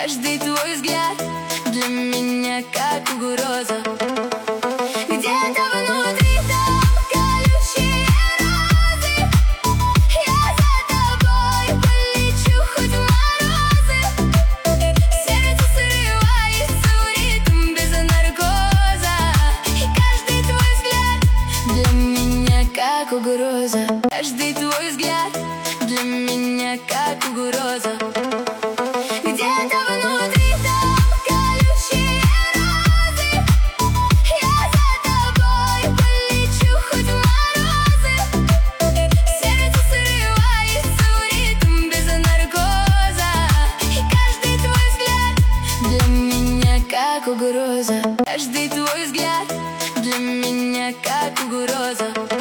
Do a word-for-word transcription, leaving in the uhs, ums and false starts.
Каждый твой взгляд для меня как угроза. Где-то внутри там колючие розы. Я за тобой полечу хоть в морозы. Сердце срывается в ритм без наркоза. И каждый твой взгляд для меня как угроза. Каждый твой взгляд для меня как угроза. Где-то внутри там колючие розы. Я за тобой полечу хоть в морозы. Сердце срывается в ритм без наркоза. И каждый твой взгляд для меня как угроза. Каждый твой взгляд для меня как угроза.